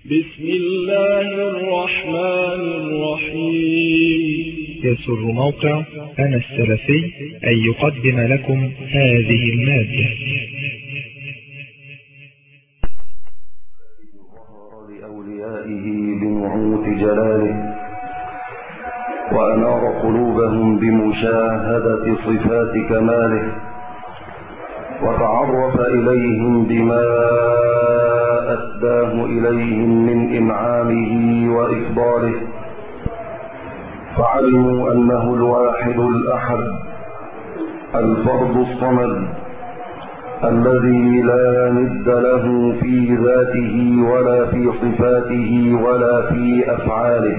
بسم الله الرحمن الرحيم. يسر موقع أنا السلفي أن يقدم لكم هذه المادة. ظهر لأوليائه بنعوت جلاله، وأنار قلوبهم بمشاهدة صفات كماله، وتعرف إليهم بما أسداه إليهم من إنعامه وإفضاله، فعلموا أنه الواحد الأحد الفرد الصمد الذي لا ند له في ذاته ولا في صفاته ولا في أفعاله،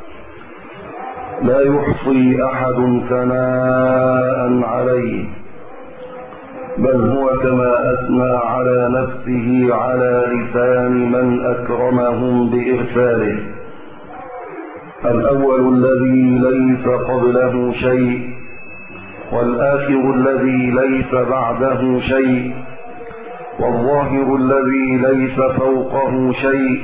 لا يحصي أحد ثناء عليه، بل هو كما أثنى على نفسه على لسان من أكرمهم بإرساله: الأول الذي ليس قبله شيء، والآخر الذي ليس بعده شيء، والظاهر الذي ليس فوقه شيء،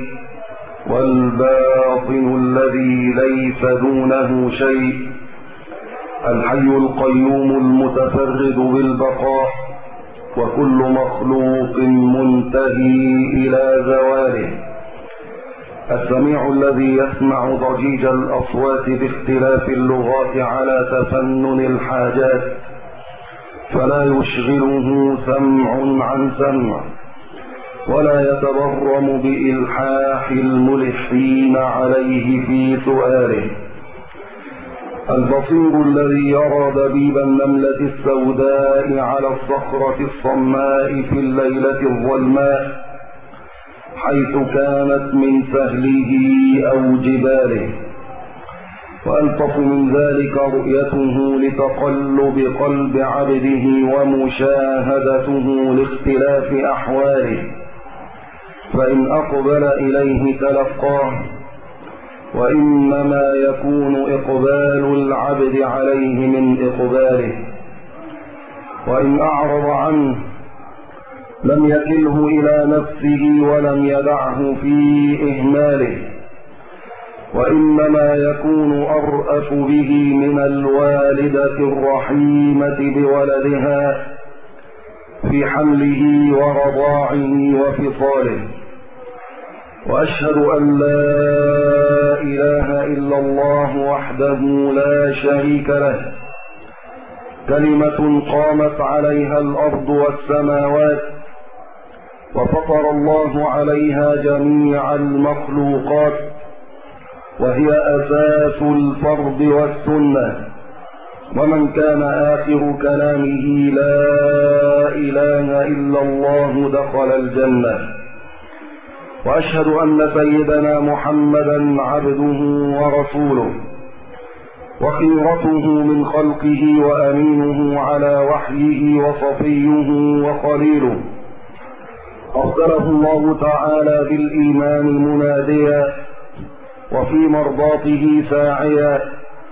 والباطن الذي ليس دونه شيء، الحي القيوم المتفرد بالبقاء، وكل مخلوق منتهي إلى زواله، السميع الذي يسمع ضجيج الأصوات باختلاف اللغات على تفنن الحاجات، فلا يشغله سمع عن سمع، ولا يتبرم بإلحاح الملحين عليه في سؤاله، البصير الذي يرى دبيب النملة السوداء على الصخرة الصماء في الليلة الظلماء حيث كانت من سهله أو جباله، وألطف من ذلك رؤيته لتقلب قلب عبده ومشاهدته لاختلاف أحواله، فإن أقبل إليه تلقاه، وإنما يكون إقبال العبد عليه من إقباله، وإن أعرض عنه لم يكله إلى نفسه ولم يدعه في إهماله، وإنما يكون أرأف به من الوالدة الرحيمة بولدها في حمله ورضاعه وفصاله. وأشهد أن لا إله إلا الله وحده لا شريك له، كلمة قامت عليها الأرض والسماوات، وفطر الله عليها جميع المخلوقات، وهي أساس الفرض والسنة، ومن كان آخر كلامه لا إله إلا الله دخل الجنة. وأشهد أن سيدنا محمدا عبده ورسوله، وخيرته من خلقه وأمينه على وحيه وصفيه وخليله، أرسله الله تعالى بالإيمان مناديا، وفي مرضاته ساعيا،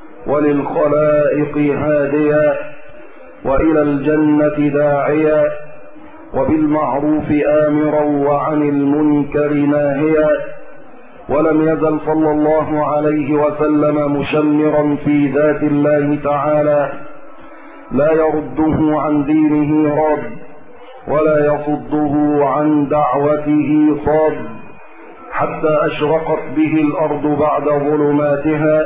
وللخلائق هاديا، وإلى الجنة داعيا، وبالمعروف آمرا وعن المنكر ناهيا، ولم يزل صلى الله عليه وسلم مشمرا في ذات الله تعالى، لا يرده عن دينه راد، ولا يصده عن دعوته صاد، حتى أشرقت به الأرض بعد ظلماتها،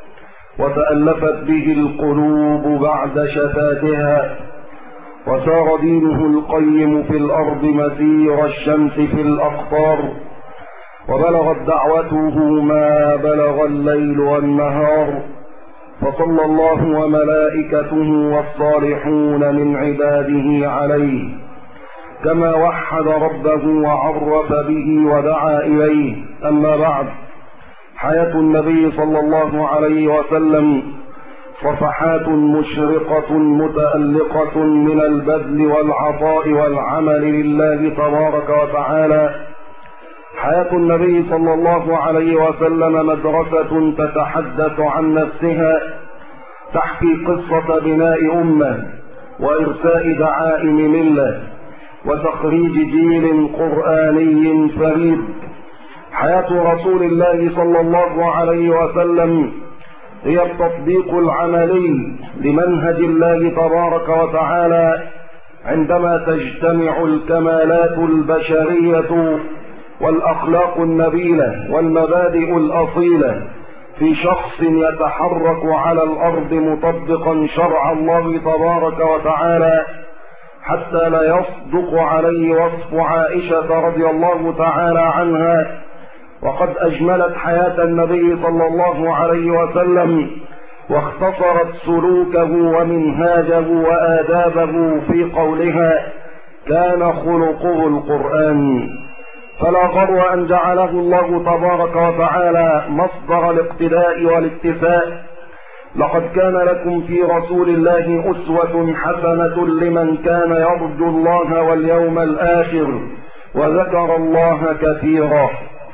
وتألفت به القلوب بعد شتاتها، وسار دينه القيم في الأرض مسير الشمس في الأقطار، وبلغت دعوته ما بلغ الليل والنهار، فصلى الله وملائكته والصالحون من عباده عليه، كما وحد ربه وعرف به ودعا إليه. أما بعد، حياة النبي صلى الله عليه وسلم صفحات مشرقة متألقة من البذل والعطاء والعمل لله تبارك وتعالى. حياة النبي صلى الله عليه وسلم مدرسة تتحدث عن نفسها، تحكي قصة بناء أمة وإرساء دعائم ملة وتخريج جيل قرآني فريد حياة رسول الله صلى الله عليه وسلم هي التطبيق العملي لمنهج الله تبارك وتعالى عندما تجتمع الكمالات البشرية والأخلاق النبيلة والمبادئ الأصيلة في شخص يتحرك على الأرض مطبقا شرع الله تبارك وتعالى، حتى لا يصدق عليه وصف عائشة رضي الله تعالى عنها. وقد أجملت حياة النبي صلى الله عليه وسلم واختصرت سلوكه ومنهاجه وآدابه في قولها: كان خلقه القرآن. فلا غرو أن جعله الله تبارك وتعالى مصدر الاقتداء والاكتفاء. لقد كان لكم في رسول الله أسوة حسنة لمن كان يرجو الله واليوم الآخر وذكر الله كثيرا.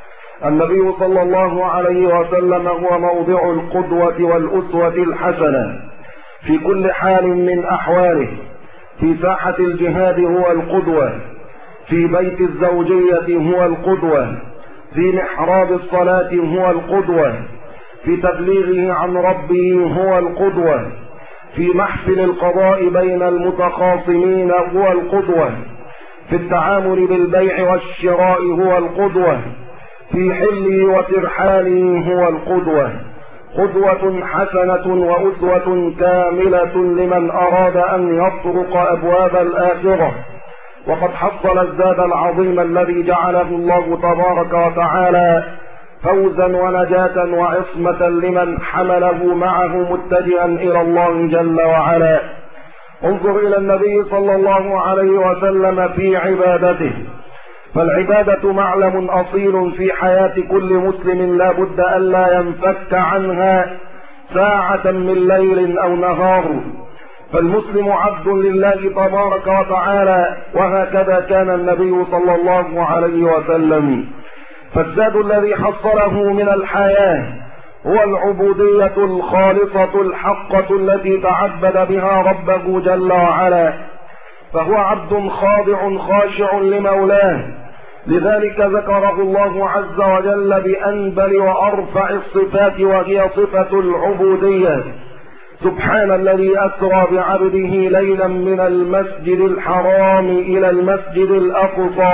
النبي صلى الله عليه وسلم هو موضع القدوة والأسوة الحسنة في كل حال من أحواله. في ساحة الجهاد هو القدوة، في بيت الزوجية هو القدوة، في محراب الصلاة هو القدوة، في تبليغه عن ربه هو القدوة، في محفل القضاء بين المتخاصمين هو القدوة، في التعامل بالبيع والشراء هو القدوة، في حله وترحاله هو القدوة. قدوة حسنة وأسوة كاملة لمن أراد أن يطرق أبواب الآخرة. وقد حصل الزاد العظيم الذي جعله الله تبارك وتعالى فوزا ونجاة وعصمة لمن حمله معه متجها إلى الله جل وعلا. انظر إلى النبي صلى الله عليه وسلم في عبادته، فالعبادة معلم أصيل في حياة كل مسلم لا بد ألا ينفك عنها ساعة من ليل أو نهار. فالمسلم عبد لله تبارك وتعالى، وهكذا كان النبي صلى الله عليه وسلم. فالزاد الذي حصله من الحياة هو العبودية الخالصة الحقة التي تعبد بها ربه جل وعلا، فهو عبد خاضع خاشع لمولاه. لذلك ذكره الله عز وجل بأنبل وأرفع الصفات، وهي صفة العبودية. سبحان الذي أسرى بعبده ليلا من المسجد الحرام إلى المسجد الأقصى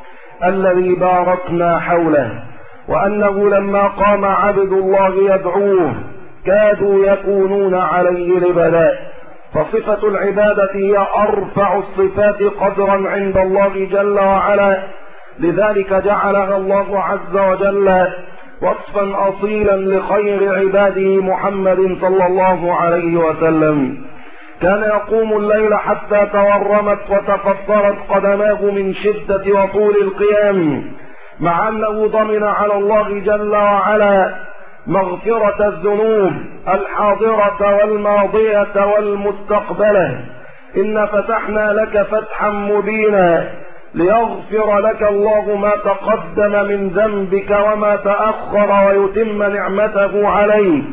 الذي باركنا حوله، وأنه لما قام عبد الله يدعوه كادوا يكونون عليه لبدا. فصفة العبادة هي أرفع الصفات قدرا عند الله جل وعلا، لذلك جعلها الله عز وجل وصفا أصيلا لخير عباده محمد صلى الله عليه وسلم. كان يقوم الليل حتى تورمت وتفطرت قدماه من شدة وطول القيام، مع أنه ضمن على الله جل وعلا مغفرة الذنوب الحاضرة والماضية والمستقبلة. إن فتحنا لك فتحا مبينا ليغفر لك الله ما تقدم من ذنبك وما تأخر ويتم نعمته عليك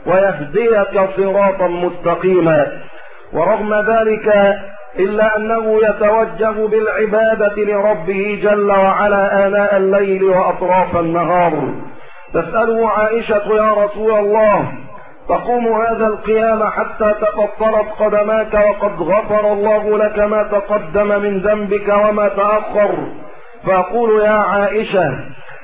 ويهديك صراطا مستقيما. ورغم ذلك إلا أنه يتوجه بالعبادة لربه جل وعلا آناء الليل وأطراف النهار. تسأله عائشة: يا رسول الله، تقوم هذا القيام حتى تفطرت قدماك وقد غفر الله لك ما تقدم من ذنبك وما تأخر؟ فأقول: يا عائشة،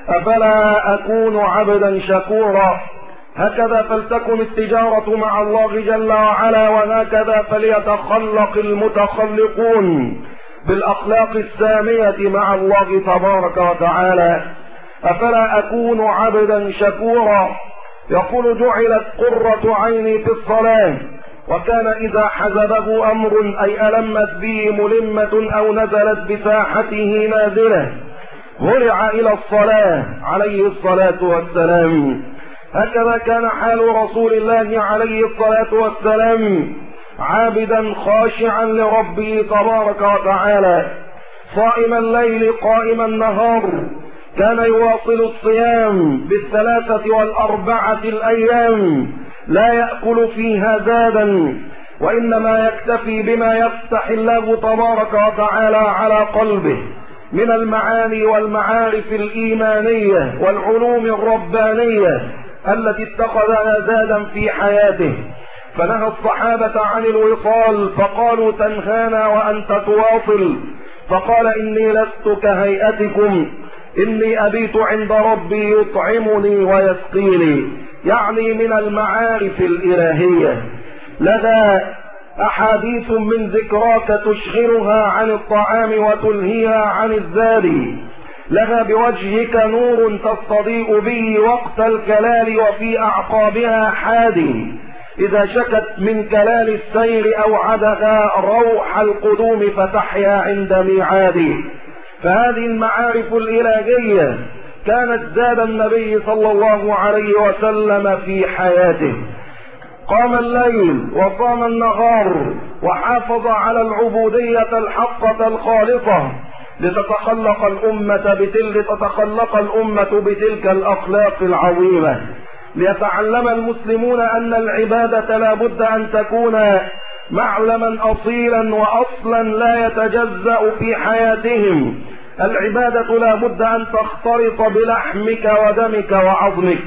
أفلا أكون عبدا شكورا؟ هكذا فلتكن التجارة مع الله جل وعلا، وهكذا فليتخلق المتخلقون بالأخلاق السامية مع الله تبارك وتعالى. أفلا أكون عبدا شكورا؟ يقول: جعلت قرة عيني في الصلاة. وكان إذا حزبه أمر أي ألمت به ملمة أو نزلت بساحته نازلة هرع إلى الصلاة عليه الصلاة والسلام. هكذا كان حال رسول الله عليه الصلاة والسلام، عابدا خاشعا لربه تبارك وتعالى، صائم الليل قائم النهار. كان يواصل الصيام بالثلاثة والأربعة الأيام، لا يأكل فيها زادا، وإنما يكتفي بما يفتح الله تبارك وتعالى على قلبه. من المعاني والمعارف الإيمانية والعلوم الربانية التي اتخذها زادا في حياته. فنهى الصحابة عن الوصال فقالوا تنهانا وأنت تواصل، فقال إني لست كهيئتكم، إني أبيت عند ربي يطعمني ويسقيني، يعني من المعارف الإلهية. لها أحاديث من ذكراك تشغلها عن الطعام وتلهيها عن الزاد، لها بوجهك نور تستضيء به وقت الكلال وفي أعقابها حادي، إذا شكت من كلال السير أوعدها روح القدوم فتحيا عند ميعاد. فهذه المعارف الإلهية كانت زاد النبي صلى الله عليه وسلم في حياته. قام الليل وصام النهار وحافظ على العبودية الحقة الخالصة لتتخلق الأمة بتلك الأخلاق العظيمة، ليتعلم المسلمون أن العبادة لا بد أن تكون معلما أصيلا وأصلا لا يتجزأ في حياتهم. العبادة لا بد أن تختلط بلحمك ودمك وعظمك،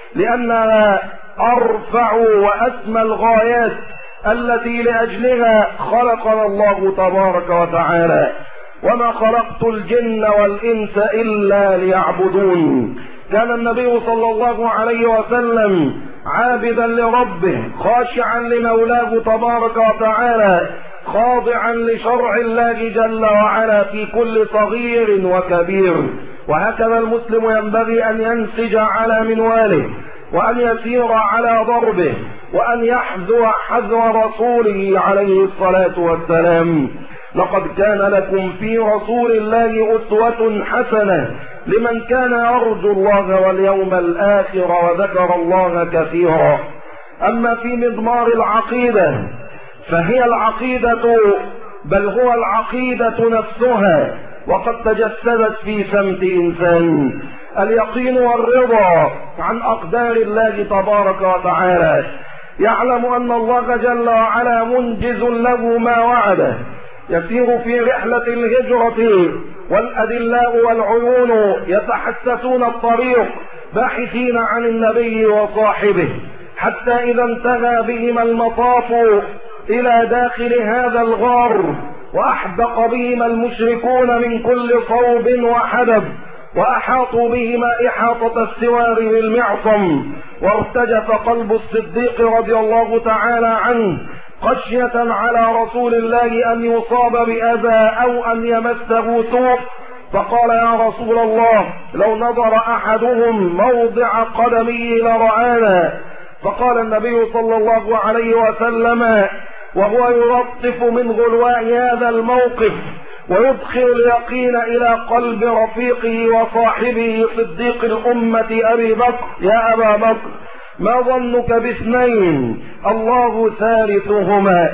لأنها أرفع وأسمى الغايات التي لأجلها خلقنا الله تبارك وتعالى. وما خلقت الجن والإنس إلا ليعبدون. كان النبي صلى الله عليه وسلم عابدا لربه خاشعا لمولاه تبارك وتعالى، خاضعا لشرع الله جل وعلا في كل صغير وكبير. وهكذا المسلم ينبغي أن ينسج على منواله، وأن يسير على ضربه، وأن يحذو حذو رسوله عليه الصلاة والسلام. لقد كان لكم في رسول الله أسوة حسنة لمن كان يرجو الله واليوم الآخر وذكر الله كثيرا. أما في مضمار العقيدة فهي العقيدة، بل هو العقيدة نفسها، وقد تجسدت في سمت إنسان. اليقين والرضا عن أقدار الله تبارك وتعالى، يعلم أن الله جل وعلا منجز له ما وعده. يسير في رحلة الهجرة والأدلاء والعيون يتحسسون الطريق باحثين عن النبي وصاحبه، حتى إذا انتهى بهم المطاف إلى داخل هذا الغار وأحدق بهم المشركون من كل صوب وحدب، وأحاطوا بهما إحاطة السوار بالمعصم، وارتجف قلب الصديق رضي الله تعالى عنه خشية على رسول الله أن يصاب بأذى أو أن يمسه سوء، فقال يا رسول الله لو نظر أحدهم موضع قدمه لرآنا. فقال النبي صلى الله عليه وسلم وهو يلطف من غلواء هذا الموقف ويدخل اليقين إلى قلب رفيقه وصاحبه صديق الأمة أبي بكر: يا أبا بكر ما ظنك باثنين الله ثالثهما.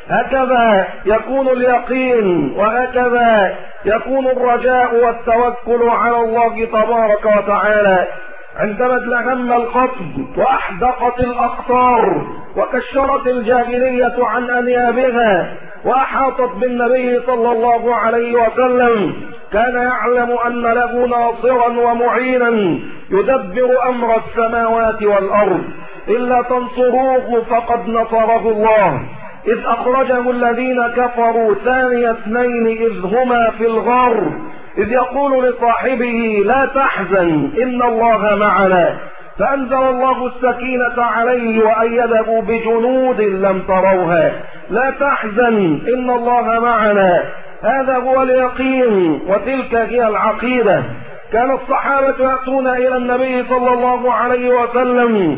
هكذا يكون اليقين، وهكذا يكون الرجاء والتوكل على الله تبارك وتعالى. عندما ازدهم القطب وأحدقت الأقطار وكشرت الجاهلية عن أنيابها وأحاطت بالنبي صلى الله عليه وسلم، كان يعلم أن له ناصرا ومعينا يدبر أمر السماوات والأرض. إلا تنصروه فقد نصره الله، إذ أخرجه الذين كفروا ثاني اثنين إذ هما في الغار، إذ يقول لصاحبه لا تحزن إن الله معنا، فأنزل الله السكينة عليه وأيده بجنود لم تروها. لا تحزن إن الله معنا، هذا هو اليقين وتلك هي العقيدة. كان الصحابة يأتون إلى النبي صلى الله عليه وسلم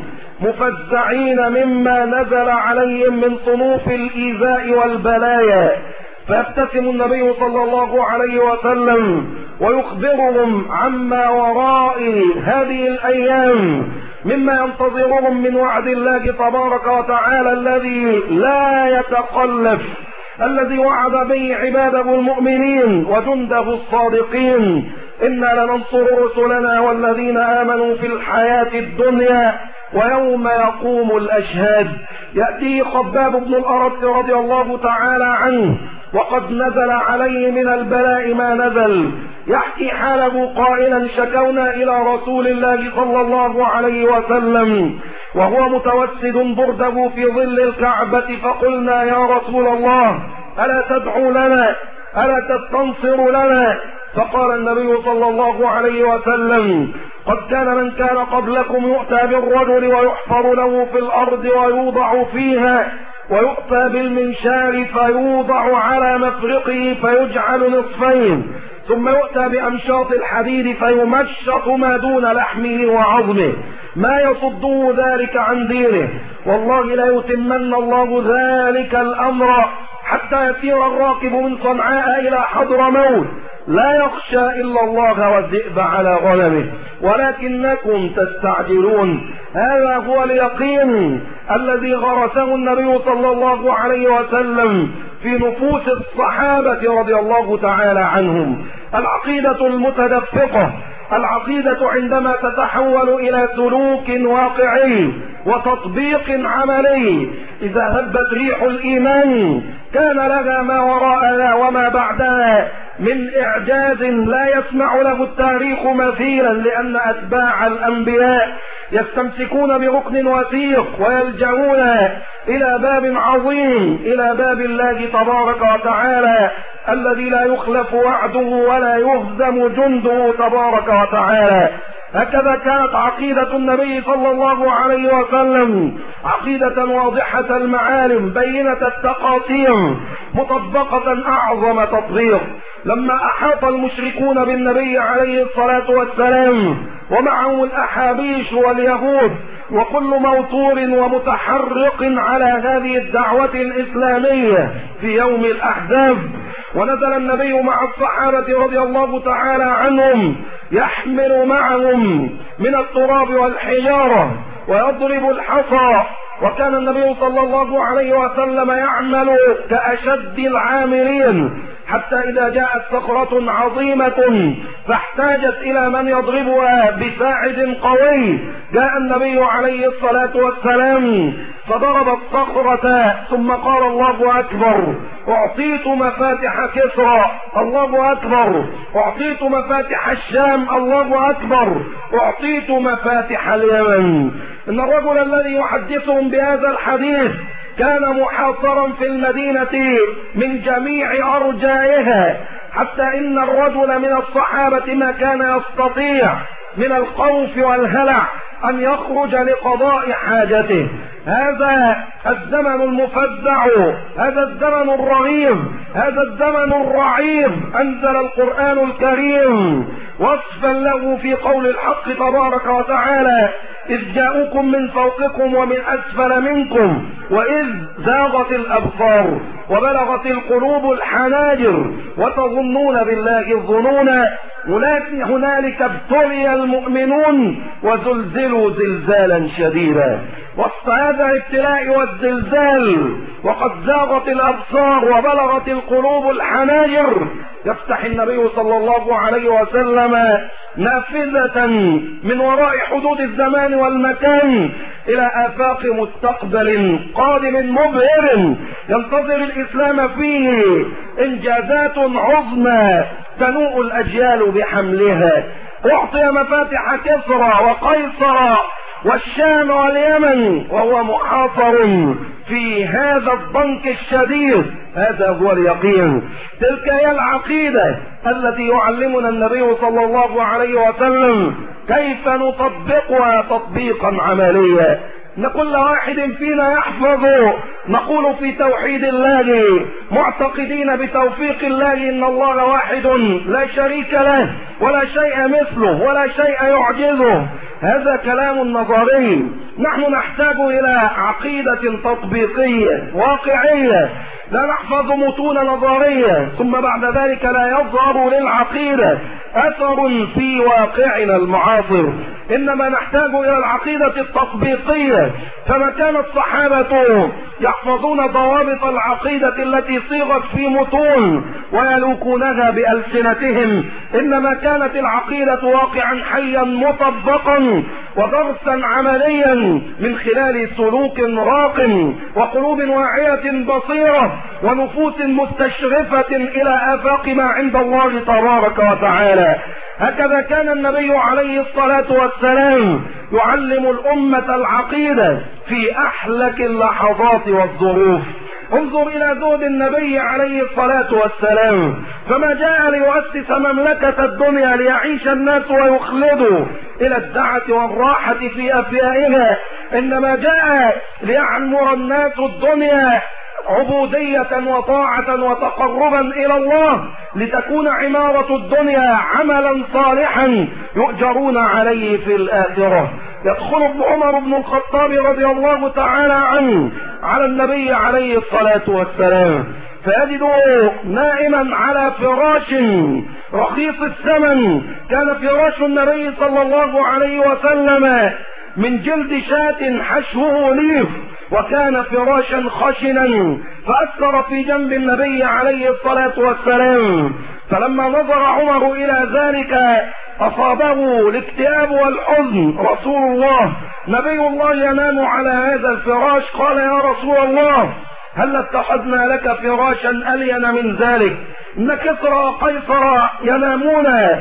مفزعين مما نزل عليهم من صنوف الإيذاء والبلايا، فيبتسم النبي صلى الله عليه وسلم ويخبرهم عما وراء هذه الأيام مما ينتظرهم من وعد الله تبارك وتعالى الذي لا يتخلف، الذي وعد به عباده المؤمنين وجنده الصادقين: إنا لننصر رسلنا والذين آمنوا في الحياة الدنيا ويوم يقوم الأشهاد. يأتي خباب بن الأرت رضي الله تعالى عنه وقد نزل عليه من البلاء ما نزل. يحكي حاله قائلا: شكونا إلى رسول الله صلى الله عليه وسلم وهو متوسد برده في ظل الكعبة، فقلنا: يا رسول الله، ألا تدعو لنا؟ ألا تستنصر لنا؟ فقال النبي صلى الله عليه وسلم: قد كان من كان قبلكم يؤتى بالرجل ويحفر له في الأرض ويوضع فيها، ويؤتى بالمنشار فيوضع على مفرقه فيجعل نصفين، ثم يؤتى بأمشاط الحديد فيمشط ما دون لحمه وعظمه، ما يصده ذلك عن دينه. والله لا يتمن الله ذلك الأمر حتى يسير الراكب من صنعاء إلى حضرموت لا يخشى إلا الله والذئب على غنمه، ولكنكم تستعجلون. هذا هو اليقين الذي غرسه النبي صلى الله عليه وسلم في نفوس الصحابة رضي الله تعالى عنهم. العقيدة المتدفقة، العقيدة عندما تتحول إلى سلوك واقعي وتطبيق عملي، إذا هبت ريح الإيمان كان لها ما وراءها وما بعدها من إعجاز لا يسمع له التاريخ مثيلا، لأن أتباع الأنبياء يستمسكون بركن وثيق ويلجؤون إلى باب عظيم، إلى باب الله تبارك وتعالى الذي لا يخلف وعده ولا يهزم جنده تبارك وتعالى. هكذا كانت عقيدة النبي صلى الله عليه وسلم، عقيدة واضحة المعالم بينة التقاسيم مطبقة أعظم تطبيق. لما أحاط المشركون بالنبي عليه الصلاة والسلام ومعه الأحابيش واليهود وكل موتور ومتحرق على هذه الدعوة الإسلامية في يوم الأحزاب، ونزل النبي مع الصحابة رضي الله تعالى عنهم يحمل معهم من التراب والحجارة ويضرب الحصى، وكان النبي صلى الله عليه وسلم يعمل كأشد العاملين، حتى إذا جاءت صخرة عظيمة فاحتاجت إلى من يضربها بساعد قوي، جاء النبي عليه الصلاة والسلام فضرب الصخرة ثم قال: الله أكبر، أعطيت مفاتح كسرى، الله أكبر، أعطيت مفاتح الشام، الله أكبر، أعطيت مفاتح اليمن. إن الرجل الذي يحدثهم بهذا الحديث كان محاصرا في المدينة من جميع أرجائها، حتى إن الرجل من الصحابة ما كان يستطيع من الخوف والهلع أن يخرج لقضاء حاجته. هذا الزمن المفزع، هذا الزمن الرهيب، هذا الزمن الرعيب، أنزل القرآن الكريم وصفا له في قول الحق تبارك وتعالى: إذ جاءوكم من فوقكم ومن أسفل منكم وإذ زاغت الأبصار وبلغت القلوب الحناجر وتظنون بالله الظنون هنالك ابتلي المؤمنون وزلزلوا زلزالا شديدا. وسط هذا الابتلاء والزلزال وقد زاغت الأبصار وبلغت القلوب الحناجر يفتح النبي صلى الله عليه وسلم نافذة من وراء حدود الزمان والمكان إلى آفاق مستقبل قادم مبهر ينتظر الإسلام فيه إنجازات عظمى تنوء الأجيال بحملها. أعطي مفاتح كسرى وقيصر والشام واليمن وهو محاصر في هذا الضنك الشديد. هذا هو اليقين، تلك هي العقيدة التي يعلمنا النبي صلى الله عليه وسلم كيف نطبقها تطبيقا عمليا. ان كل واحد فينا يحفظ نقول في توحيد الله معتقدين بتوفيق الله ان الله واحد لا شريك له ولا شيء مثله ولا شيء يعجزه. هذا كلام نظري. نحن نحتاج الى عقيدة تطبيقية واقعية، لا نحفظ متون نظرية ثم بعد ذلك لا يظهر للعقيدة اثر في واقعنا المعاصر. انما نحتاج الى العقيدة التطبيقية. فما كان الصحابة يحفظون ضوابط العقيدة التي صيغت في متون ويلوكونها بألسنتهم، انما كانت العقيدة واقعا حيا مطبقا ودرسا عمليا من خلال سلوك راق وقلوب واعية بصيرة ونفوس مستشرفة إلى آفاق ما عند الله تبارك وتعالى. هكذا كان النبي عليه الصلاة والسلام يعلم الأمة العقيدة في أحلك اللحظات والظروف. انظر إلى زهد النبي عليه الصلاة والسلام، فما جاء ليؤسس مملكة الدنيا ليعيش الناس ويخلدوا إلى الدعة والراحة في أفيائها، إنما جاء ليعمر الناس الدنيا عبودية وطاعة وتقربا إلى الله، لتكون عمارة الدنيا عملا صالحا يؤجرون عليه في الآخرة. يدخل ابن عمر بن الخطاب رضي الله تعالى عنه على النبي عليه الصلاة والسلام فيجده نائما على فراش رخيص الثمن. كان فراش النبي صلى الله عليه وسلم من جلد شاة حشوه ليف، وكان فراشا خشنا فأثر في جنب النبي عليه الصلاة والسلام. فلما نظر عمر إلى ذلك أصابه الاكتئاب والحزن. رسول الله نبي الله ينام على هذا الفراش. قال يا رسول الله هل اتخذنا لك فراشا ألين من ذلك؟ إن كسرى وقيصر ينامون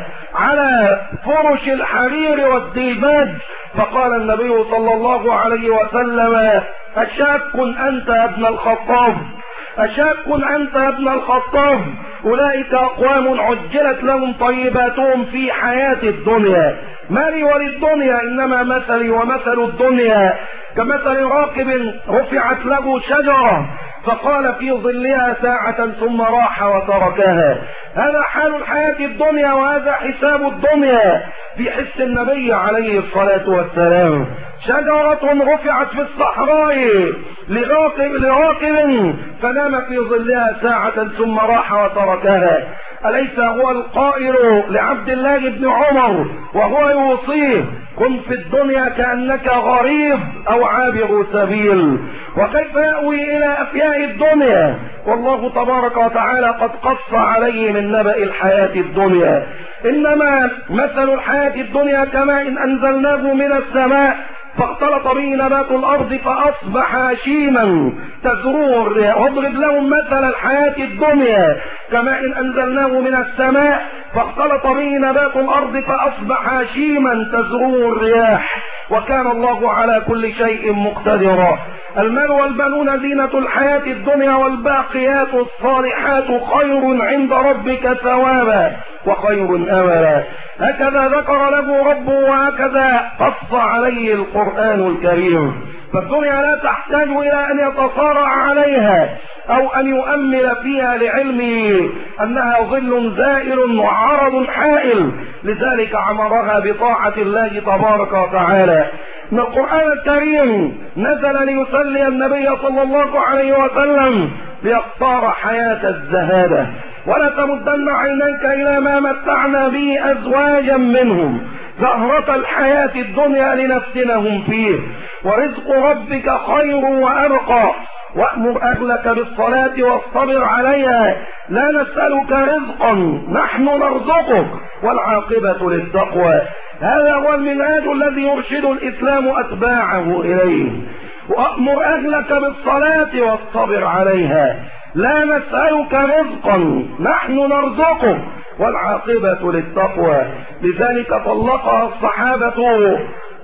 على فرش الحرير والديباج. فقال النبي صلى الله عليه وسلم أشاك أنت يا ابن الخطاب، أشاك أنت يا ابن الخطاب، أولئك أقوام عجلت لهم طيباتهم في حياة الدنيا، ما لي وللدنيا إنما مثلي ومثل الدنيا كمثل راكب رفعت له شجرة فقال في ظلها ساعة ثم راح وتركها. هذا حال الحياة الدنيا وهذا حساب الدنيا في حس النبي عليه الصلاة والسلام. شجرة رفعت في الصحراء لراكب فنام في ظلها ساعة ثم راح وتركها. أليس هو القائل لعبد الله بن عمر وهو يوصيه كن في الدنيا كأنك غريب أو عابر سبيل؟ وكيف يأوي إلى أفياء الدنيا والله تبارك وتعالى قد قص عليه من نبأ الحياة الدنيا. إنما مثل الحياة الدنيا كماء إن أنزلناه من السماء فاختلط به نبات الأرض فأصبح هشيما تزروه الرياح. واضرب لهم مثل الحياة الدنيا كماء إن أنزلناه من السماء فاختلط به نبات الأرض فأصبح هشيما تزروه الرياح وكان الله على كل شيء مقتدرا. المال والبنون زينة الحياة الدنيا والباقيات الصالحات خير عند ربك ثوابا وخير أملا. هكذا ذكر له ربه وهكذا قص عليه القرآن الكريم. فالدنيا لا تحتاج إلى أن يتصارع عليها أو أن يؤمل فيها لعلمه أنها ظل زائل وعرض حائل، لذلك عمرها بطاعة الله تبارك وتعالى. إن القرآن الكريم نزل ليسلي النبي صلى الله عليه وسلم ليختار حياة الزهادة. ولا تمدن عينيك إلى ما متعنا به أزواجا منهم زهرة الحياة الدنيا لنفتنهم فيه ورزق ربك خير وأبقى وأمر أهلك بالصلاة واصطبر عليها لا نسألك رزقا نحن نرزقك والعاقبة للتقوى. هذا هو المنهاج الذي يرشد الإسلام أتباعه إليه. وأمر أهلك بالصلاة واصطبر عليها لا نسألك رزقا نحن نرزقك والعاقبة للتقوى. لذلك طلقها الصحابة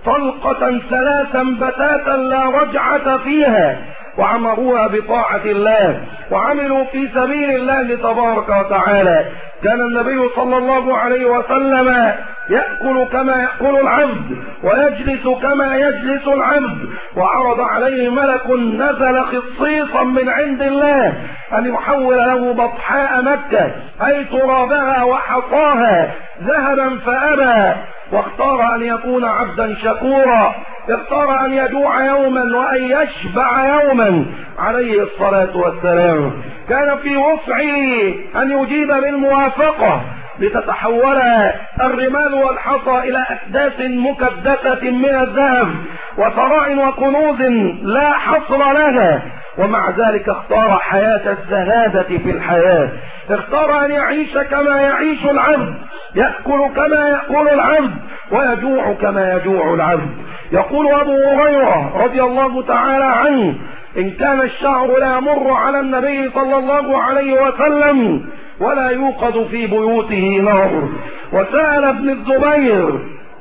طلقة ثلاثا بتاتا لا رجعة فيها وعمروها بطاعة الله وعملوا في سبيل الله تبارك وتعالى. كان النبي صلى الله عليه وسلم يأكل كما يأكل العبد ويجلس كما يجلس العبد. وعرض عليه ملك نزل خصيصا من عند الله أن يحول له بطحاء مكة أي ترابها وحصاها ذهبا فأبى، واختار أن يكون عبدا شكورا، اختار أن يجوع يوما وأن يشبع يوما عليه الصلاة والسلام. كان في وسعه أن يجيب بالموافقة لتتحول الرمال والحصى إلى أكداس مكدسة من الذهب وثراء وكنوز لا حصر لها. ومع ذلك اختار حياة الزهادة في الحياة، اختار أن يعيش كما يعيش العبد، يأكل كما يأكل العبد، ويجوع كما يجوع العبد. يقول أبو هريرة رضي الله تعالى عنه: إن كان الشهر لا يمر على النبي صلى الله عليه وسلم ولا يوقد في بيوته نار. وسأل ابن الزبير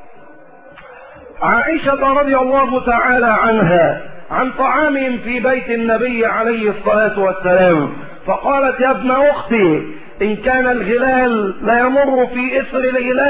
عائشة رضي الله تعالى عنها عن طعامهم في بيت النبي عليه الصلاة والسلام، فقالت: يا ابن أختي، إن كان الهلال لا يمر في إثر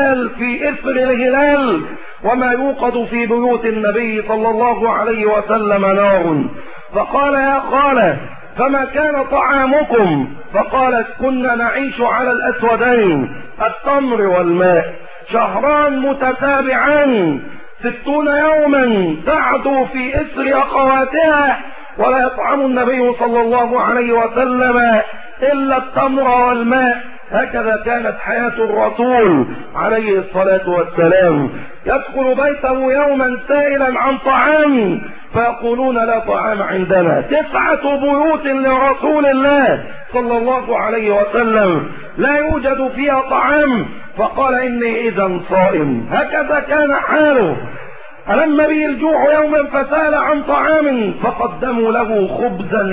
الهلال وما يوقد في بيوت النبي صلى الله عليه وسلم نار. فقال: يا خالة، فما كان طعامكم؟ فقالت: كنا نعيش على الأسودين، التمر والماء، شهران متتابعان 60 يوما تعدو في إثر أخواتها، ولا يطعم النبي صلى الله عليه وسلم إلا التمر والماء. هكذا كانت حياة الرسول عليه الصلاة والسلام. يدخل بيته يوما سائلا عن طعام فيقولون: لا طعام عندنا. 9 بيوت لرسول الله صلى الله عليه وسلم لا يوجد فيها طعام، فقال: إني إذا صائم. هكذا كان حاله. ألم به الجوع يوما فسأل عن طعام فقدموا له خبزا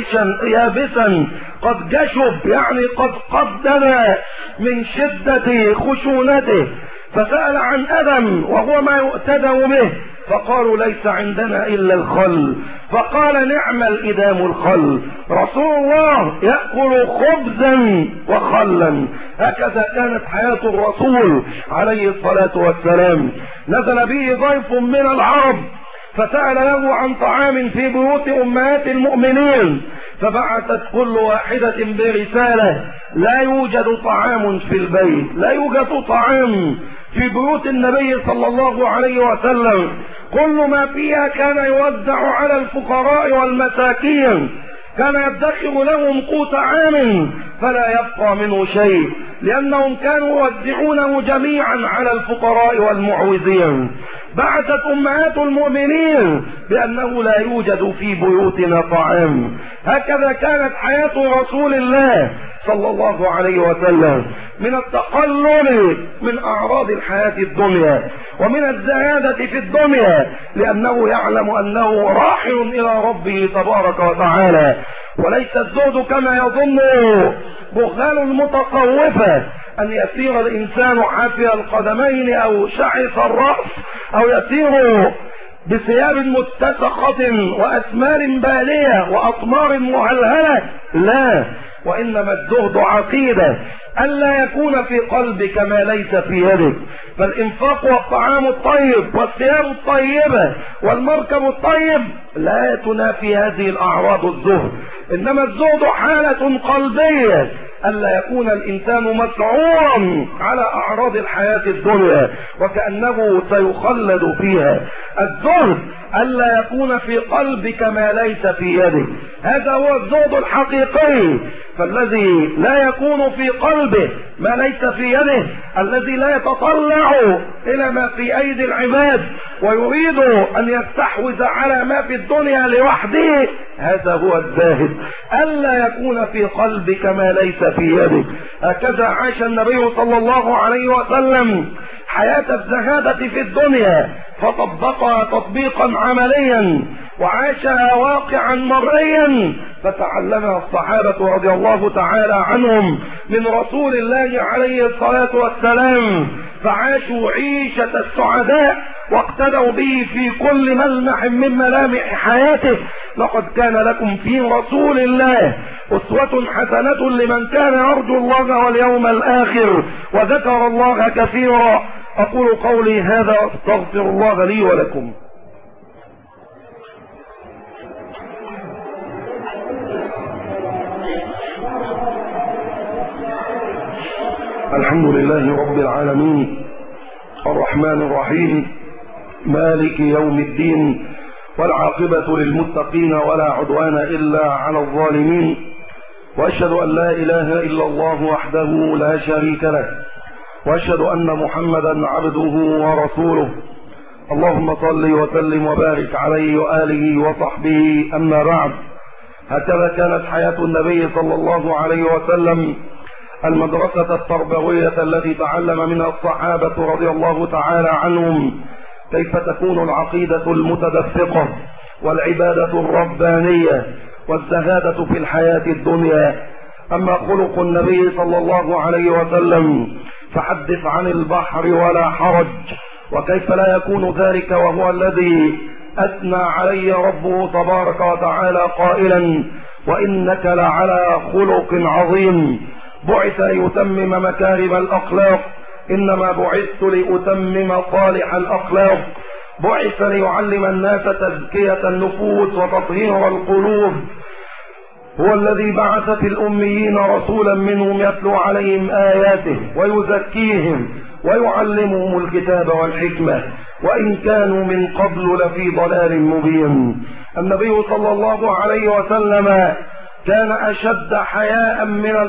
يابسا قد جشب، يعني قد قدم من شدة خشونته، فسأل عن أدم وهو ما يؤتدى به، فقالوا: ليس عندنا إلا الخل. فقال: نعم الإدام الخل. رسول الله يأكل خبزا وخلا. هكذا كانت حياة الرسول عليه الصلاة والسلام. نزل به ضيف من العرب فسأل له عن طعام في بيوت أمهات المؤمنين، فبعثت كل واحدة برسالة: لا يوجد طعام في البيت، لا يوجد طعام في بيوت النبي صلى الله عليه وسلم. كل ما فيها كان يوزع على الفقراء والمساكين، كان يدخر لهم قوت عام فلا يبقى منه شيء، لأنهم كانوا يوزعونه جميعا على الفقراء والمعوزين. بعثت أمهات المؤمنين بأنه لا يوجد في بيوتنا طعام. هكذا كانت حياة رسول الله صلى الله عليه وسلم، من التقلل من أعراض الحياة الدنيا ومن الزهادة في الدنيا، لأنه يعلم أنه راحل إلى ربه تبارك وتعالى. وليس الزهد كما يظن بخال المتصوفة أن يسير الإنسان حافي القدمين أو شعث الرأس أو يسير بثياب متسخة وأثمار بالية وأطمار مهلهلة. لا، وإنما الزهد عقيدة، ألا يكون في قلبك ما ليس في يدك. فالإنفاق والطعام الطيب والثياب الطيبة والمركب الطيب لا تنافي هذه الأعراض الزهد، إنما الزهد حالة قلبية، ألا يكون الإنسان مسعورا على أعراض الحياة الدنيا وكأنه سيخلد فيها. الزهد ألا يكون في قلبك ما ليس في يدك، هذا هو الزهد الحقيقي. فالذي لا يكون في قلبه ما ليس في يده، الذي لا يتطلع إلى ما في أيدي العباد ويريد أن يستحوذ على ما في الدنيا لوحده، هذا هو الزاهد. ألا يكون في قلبك ما ليس في يدك. هكذا عاش النبي صلى الله عليه وسلم حياة الزهادة في الدنيا، فطبقها تطبيقا عمليا وعاشها واقعا مرئيا، فتعلمها الصحابة رضي الله تعالى عنهم من رسول الله عليه الصلاة والسلام، فعاشوا عيشة السعداء واقتدوا به في كل ملمح من ملامح حياته. لقد كان لكم في رسول الله أسوة حسنة لمن كان يرجو الله واليوم الآخر وذكر الله كثيرا. أقول قولي هذا أستغفر الله لي ولكم. الحمد لله رب العالمين، الرحمن الرحيم، مالك يوم الدين، والعاقبة للمتقين ولا عدوان إلا على الظالمين، وأشهد أن لا إله إلا الله وحده لا شريك له، وأشهد أن محمدا عبده ورسوله. اللهم صل وسلم وبارك عليه وآله وصحبه. أما بعد، هكذا كانت حياة النبي صلى الله عليه وسلم، المدرسة التربوية التي تعلم منها الصحابة رضي الله تعالى عنهم كيف تكون العقيدة المتدفقة والعبادة الربانية والزهادة في الحياة الدنيا. أما خلق النبي صلى الله عليه وسلم فحدث عن البحر ولا حرج، وكيف لا يكون ذلك وهو الذي أثنى عليه ربه تبارك وتعالى قائلا: وإنك لعلى خلق عظيم. بعث ليتمم مكارم الأخلاق، إنما بعثت لأتمم صالح الأخلاق. بعث ليعلم الناس تزكية النفوس وتطهير القلوب. هو الذي بعث في الأميين رسولا منهم يتلو عليهم آياته ويزكيهم ويعلمهم الكتاب والحكمة وإن كانوا من قبل لفي ضلال مبين. النبي صلى الله عليه وسلم كان أشد حياء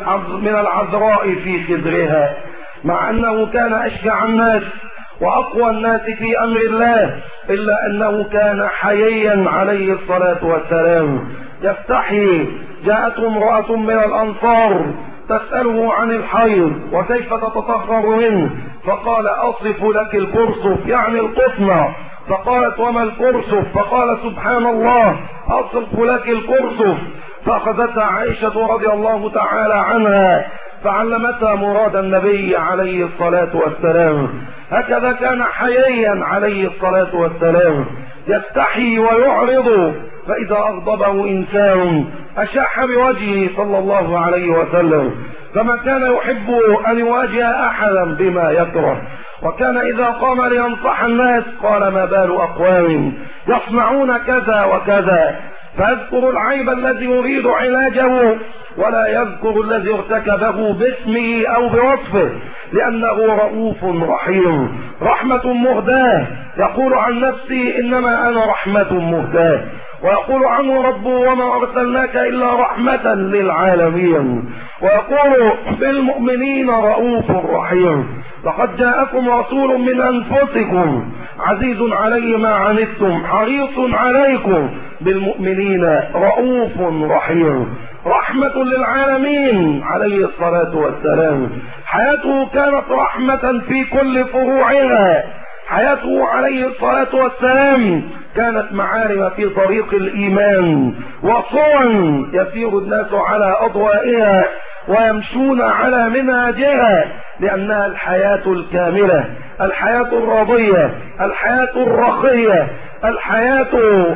من العذراء في خدرها، مع أنه كان أشجع الناس وأقوى الناس في أمر الله، إلا أنه كان حييا عليه الصلاة والسلام يستحي. جاءته امرأة من الأنصار تسأله عن الحيض وكيف تتطهر منه، فقال: أصف لك الكرسف، يعني القطنة. فقالت: وما الكرسف؟ فقال: سبحان الله، أصف لك الكرسف. فأخذتها عائشة رضي الله تعالى عنها فعلمتها مراد النبي عليه الصلاة والسلام. هكذا كان حييا عليه الصلاة والسلام، يستحي ويعرض، فإذا أغضبه إنسان أشاح بوجهه صلى الله عليه وسلم، فما كان يحب أن يواجه أحدا بما يكره. وكان إذا قام لينصح الناس قال: ما بال أقوام يصنعون كذا وكذا، فيذكر العيب الذي يريد علاجه ولا يذكر الذي ارتكبه باسمه أو بوصفه، لأنه رؤوف رحيم، رحمة مهداة. يقول عن نفسي: إنما أنا رحمة مهداة. ويقول عنه ربه: وما أرسلناك إلا رحمة للعالمين. ويقول بالمؤمنين رؤوف رحيم. لقد جاءكم رسول من أنفسكم عزيز عليه ما عنتم حريص عليكم بالمؤمنين رؤوف رحيم، رحمة للعالمين عليه الصلاة والسلام. حياته كانت رحمة في كل فروعها. حياته عليه الصلاة والسلام كانت معالم في طريق الإيمان وصوا يسير الناس على أضوائها ويمشون على منهجها، لأنها الحياة الكاملة، الحياة الراضية، الحياة الرخية، الحياة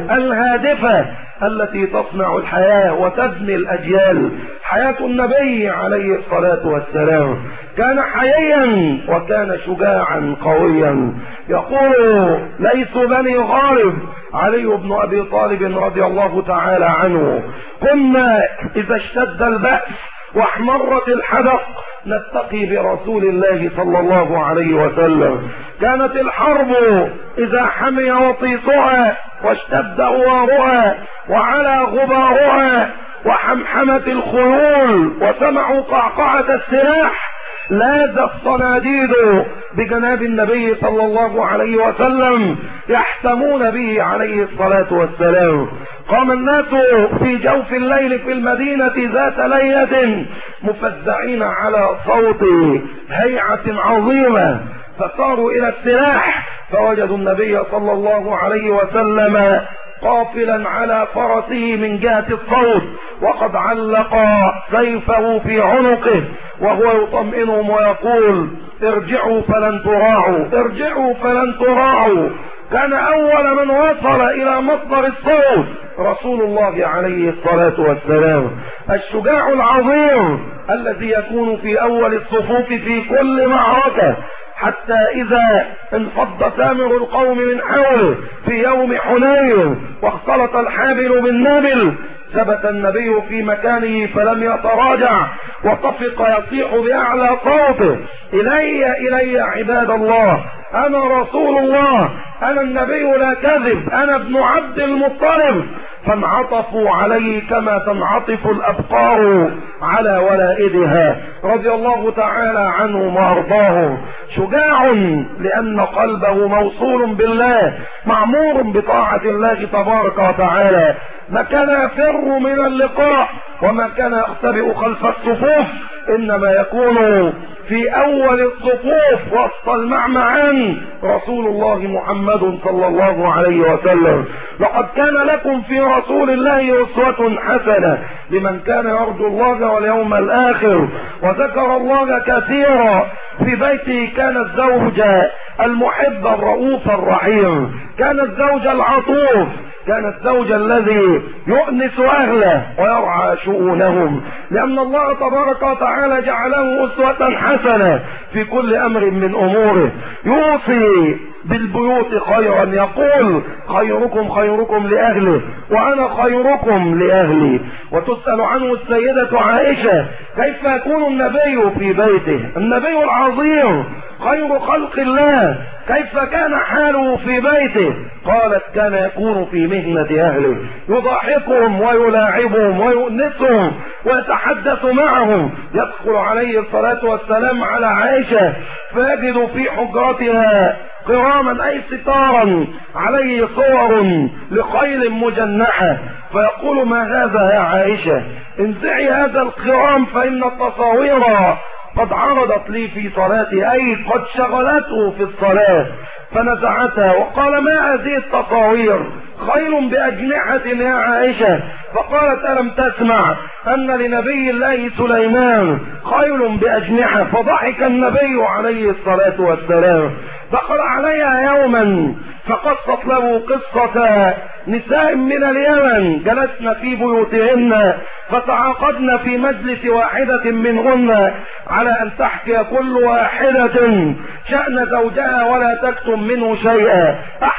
الهادفة التي تصنع الحياة وتبني الأجيال. حياة النبي عليه الصلاة والسلام كان حييا وكان شجاعا قويا. يقول ليس بني غالب علي بن أبي طالب رضي الله تعالى عنه: كنا إذا اشتد البأس واحمرت الحدق نتقي برسول الله صلى الله عليه وسلم. كانت الحرب إذا حمي وطيسها واشتد أوارها وعلى غبارها وحمحمت الخيول وسمعوا قعقعة السلاح لاذ الصناديد بجناب النبي صلى الله عليه وسلم يحتمون به عليه الصلاة والسلام. قام الناس في جوف الليل في المدينة ذات ليلة مفزعين على صوت هيعة عظيمة، فصاروا إلى السلاح فوجدوا النبي صلى الله عليه وسلم قافلا على فرسه من جهة الصوت وقد علق سيفه في عنقه وهو يطمئنهم ويقول: ارجعوا فلن تراعوا، ارجعوا فلن تراعوا. كان أول من وصل إلى مصدر الصوت رسول الله عليه الصلاة والسلام، الشجاع العظيم الذي يكون في أول الصفوف في كل معركة، حتى إذا انفض سامر القوم من حوله في يوم حنين واختلط الحابل بالنابل ثبت النبي في مكانه فلم يتراجع وطفق يصيح بأعلى صوته: إلي عباد الله، أنا رسول الله، أنا النبي لا كذب، أنا ابن عبد المطلب. فانعطفوا عليه كما تنعطف الأبقار على ولائدها، رضي الله تعالى عنهم وأرضاهم. شجاع لأن قلبه موصول بالله، معمور بطاعة الله تبارك وتعالى، ما كان يفر من اللقاء وما كان يختبئ خلف الصفوف، إنما يكون في أول الصفوف وسط المعمعان رسول الله محمد صلى الله عليه وسلم. لقد كان لكم في رسول الله أسوة حسنة لمن كان يرجو الله واليوم الآخر وذكر الله كثيرا. في بيته كان الزوج المحب الرؤوف الرحيم، كان الزوج العطوف، كان الزوج الذي يؤنس أهله ويرعى شؤونهم، لأن الله تبارك وتعالى جعله أسوة حسنة في كل أمر من أموره. يوصي بالبيوت خيرا، يقول خيركم خيركم لأهله وأنا خيركم لأهلي. وتسأل عنه السيدة عائشة كيف يكون النبي في بيته، النبي العظيم خير خلق الله، كيف كان حاله في بيته؟ قالت كان يكون في مهنة أهله، يضاحكهم ويلاعبهم ويؤنسهم ويتحدث معهم. يدخل عليه الصلاة والسلام على عائشة فيجد في حجرتها قراما أي ستارا عليه صور لخيل مجنحة، فيقول ما هذا يا عائشة؟ انزعي هذا القرام فإن التصاوير قد عرضت لي في صلاتي، أي قد شغلته في الصلاة. فنزعتها وقال ما هذه التصاوير؟ خيل بأجنحة يا عائشة. فقالت ألم تسمع أن لنبي الله سليمان خيل بأجنحة؟ فضحك النبي عليه الصلاة والسلام. دخل عليها يوما فقصت له قصة نساء من اليمن جلسن في بيوتهن فتعاقدن في مجلس واحدة منهن على أن تحكي كل واحدة شأن زوجها ولا تكتم منه شيئا،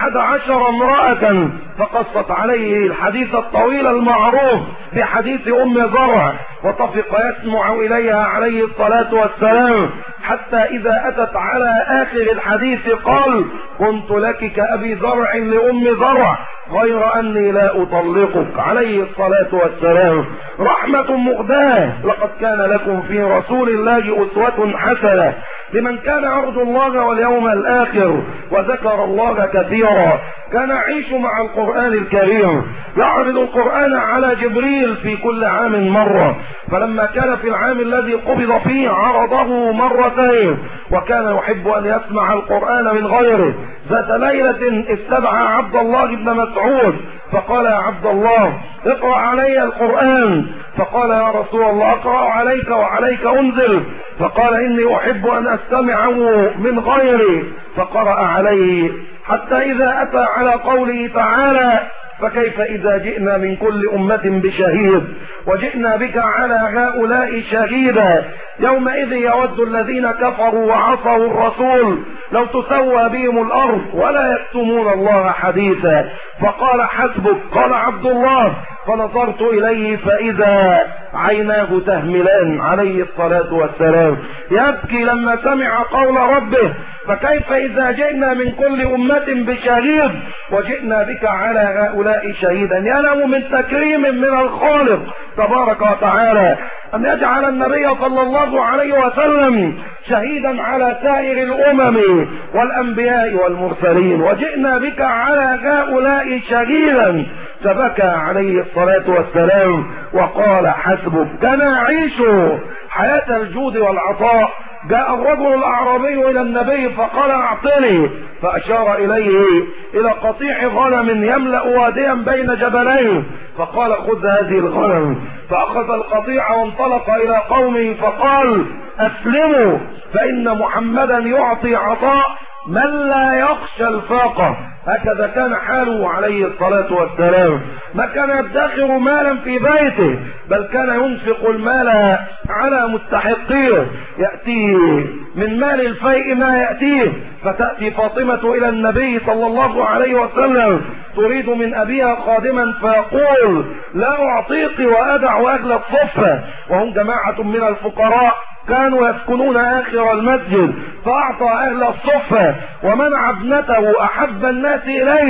11 امرأة. فقصت عليه الحديث الطويل المعروف بحديث أم زرع، وطفق يسمع إليها عليه الصلاة والسلام، حتى إذا أتت على آخر الحديث قال كنت لك كأبي زرع لأم زرع غير أني لا أطلقك، عليه الصلاة والسلام. رحمة مغداة. لقد كان لكم في رسول الله أسوة حسنة لمن كان يرجو الله واليوم الآخر وذكر الله كثيرا. كان يعيش مع القرآن الكريم، يعرض القرآن على جبريل في كل عام مرة، فلما كان في العام الذي قبض فيه عرضه مرتين، وكان يحب أن يسمع القرآن من غيره. ذات ليلة استدعى عبد الله بن مسعود فقال يا عبد الله اقرأ علي القرآن. فقال يا رسول الله أقرأ عليك وعليك أنزل. فقال إني أحب أن أستمعه من غيري، فقرأ عليه حتى إذا أتى على قوله تعالى فكيف إذا جئنا من كل أمة بشهيد وجئنا بك على هؤلاء شهيدا يومئذ يود الذين كفروا وعصوا الرسول لو تسوى بهم الأرض ولا يكتمون الله حديثا. فقال حسبك. قال عبد الله فنظرت إليه فإذا عيناه تهملان عليه الصلاة والسلام، يبكي لما سمع قول ربه فكيف إذا جئنا من كل أمة بشهيد وجئنا بك على هؤلاء شهيدا. ينام من تكريم من الخالق تبارك وتعالى أن يجعل النبي صلى الله عليه وسلم شهيدا على سائر الأمم والأنبياء والمرسلين، وجئنا بك على هؤلاء شهيدا. فبكى عليه الصلاة والسلام وقال حسبك. كان يعيش حياة الجود والعطاء. جاء الرجل الأعرابي إلى النبي فقال اعطني، فأشار إليه إلى قطيع غنم يملأ واديا بين جبلين، فقال خذ هذه الغنم. فأخذ القطيع وانطلق إلى قومه فقال أسلموا فإن محمدا يعطي عطاء من لا يخشى الفاقة. هكذا كان حاله عليه الصلاة والسلام. ما كان يدخر مالا في بيته، بل كان ينفق المال على مستحقيه. يأتيه من مال الفيء ما يأتيه، فتأتي فاطمة إلى النبي صلى الله عليه وسلم تريد من أبيها خادما فيقول لا أعطيك وأدع أهل الصفة، وهم جماعة من الفقراء كانوا يسكنون آخر المسجد، فأعطى أهل الصفة ومنع ابنته أحب الناس إليه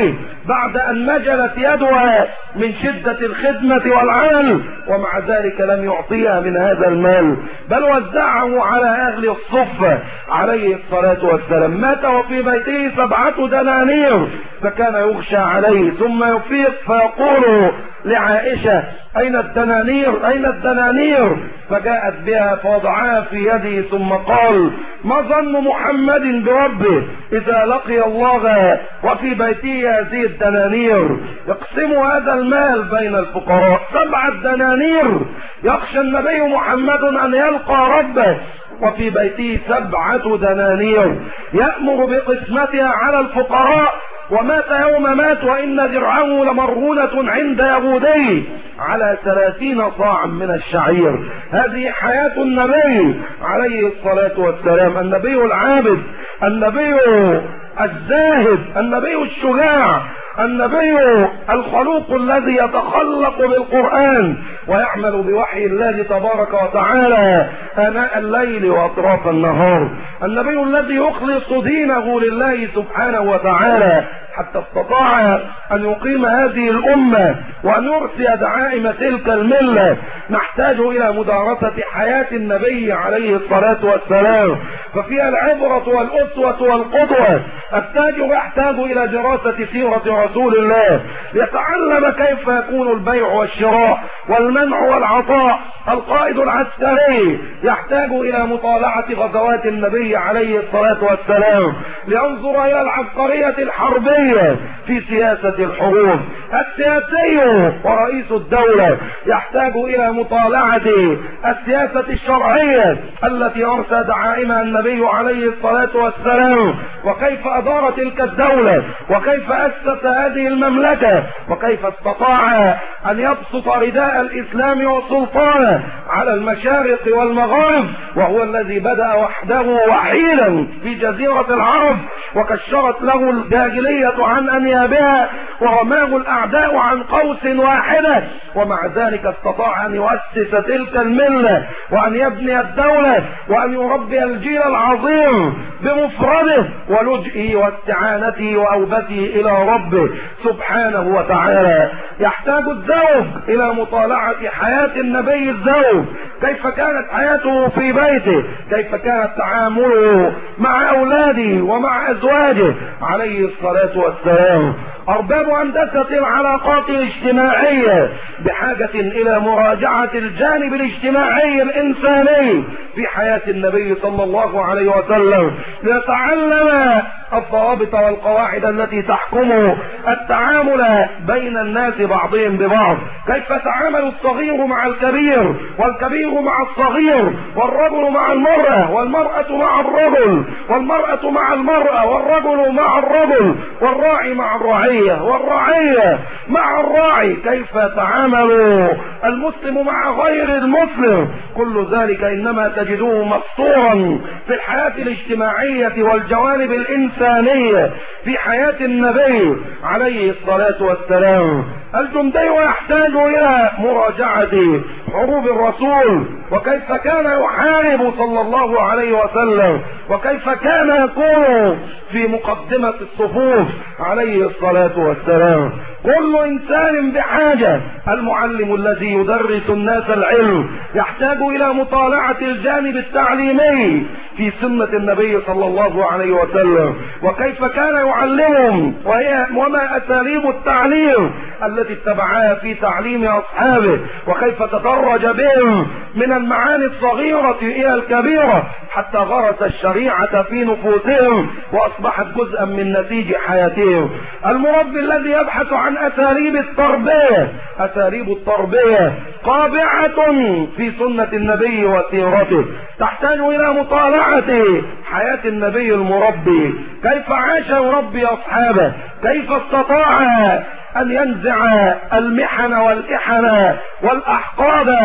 بعد أن نجلت يدها من شدة الخدمة والعمل، ومع ذلك لم يعطيها من هذا المال، بل وزعه على أهل الصفة عليه الصلاة والسلام. مات وفي بيته 7 دنانير، فكان يغشى عليه ثم يفيق فيقول لعائشة: أين الدنانير؟ أين الدنانير؟ فجاءت بها فوضعها في يده ثم قال: ما ظن محمد بربه إذا لقي الله وفي بيته هذه الدنانير؟ يقسم هذا المال بين الفقراء. 7 دنانير يخشى النبي محمد أن يلقى ربه وفي بيته 7 دنانير يأمر بقسمتها على الفقراء. ومات يوم مات وإن درعه لمرهونة عند يهودي على 30 صاعا من الشعير. هذه حياة النبي عليه الصلاة والسلام، النبي العابد، النبي الزاهد، النبي الشجاع، النبي الخلوق الذي يتخلق بالقرآن ويعمل بوحي الله تبارك وتعالى آناء الليل وأطراف النهار، النبي الذي يخلص دينه لله سبحانه وتعالى حتى استطاع أن يقيم هذه الأمة وأن يرسي دعائم تلك الملة. نحتاج إلى مدارسة حياة النبي عليه الصلاة والسلام، ففيها العبرة والأسوة والقدوة. يحتاج إلى دراسة سيرة رسول الله ليتعلم كيف يكون البيع والشراء والمنع والعطاء. القائد العسكري يحتاج إلى مطالعة غزوات النبي عليه الصلاة والسلام لينظر إلى العبقرية الحربية في سياسة الحروب. السياسي ورئيس الدولة يحتاج إلى مطالعة السياسة الشرعية التي أرسى دعائمها النبي عليه الصلاة والسلام، وكيف أدار تلك الدولة، وكيف أسس هذه المملكة، وكيف استطاع أن يبسط رداء الإسلام وسلطانه على المشارق والمغارب، وهو الذي بدأ وحده وحيدا في جزيرة العرب وكشرت له الجاهلية عن أنيابها ورماه الأعداء عن قوس واحدة، ومع ذلك استطاع أن يؤسس تلك الملة وأن يبني الدولة وأن يربي الجيل العظيم بمفرده ولجئه واستعانته وأوبته إلى ربه سبحانه وتعالى. يحتاج الزوج إلى مطالعة حياة النبي الزوج، كيف كانت حياته في بيته، كيف كانت تعامله مع أولاده ومع أزواجه عليه الصلاة والسلام. أرباب هندسة العلاقات الاجتماعية بحاجة إلى مراجعة الجانب الاجتماعي الإنساني في حياة النبي صلى الله عليه وسلم ليتعلم الضوابط والقواعد التي تحكم التعامل بين الناس بعضهم ببعض، كيف تعامل الصغير مع الكبير والكبير مع الصغير والرجل مع المرأة والمرأة مع الرجل والمرأة مع المرأة والرجل مع الرجل والراعي مع الرعية والرعية مع الراعي، كيف يتعامل المسلم مع غير المسلم. كل ذلك إنما تجدوه مسطورا في الحياة الاجتماعية والجوانب الإنسانية في حياة النبي عليه الصلاة والسلام. الجندي يحتاج إلى مراجعة حروب الرسول وكيف كان يحارب صلى الله عليه وسلم وكيف كان يكون في مقدمة الصفوف عليه الصلاة والسلام. كل إنسان بحاجة. المعلم الذي يدرس الناس العلم يحتاج إلى مطالعة الجانب التعليمي في سنة النبي صلى الله عليه وسلم وكيف كان يعلمهم وما أساليب التعليم التي اتبعها في تعليم أصحابه وكيف تدرج بهم من المعاني الصغيرة إلى الكبيرة حتى غرس الشريعة في نفوسهم وأصبحت جزءا من نتيج حياتهم. المربي الذي يبحث عن أساليب التربية. أساليب التربية قابعة في سنة النبي وسيرته، تحتاج إلى مطالعة حياة النبي المربي، كيف عاش يربي أصحابه، كيف استطاع أن ينزع المحن والإحن والأحقاد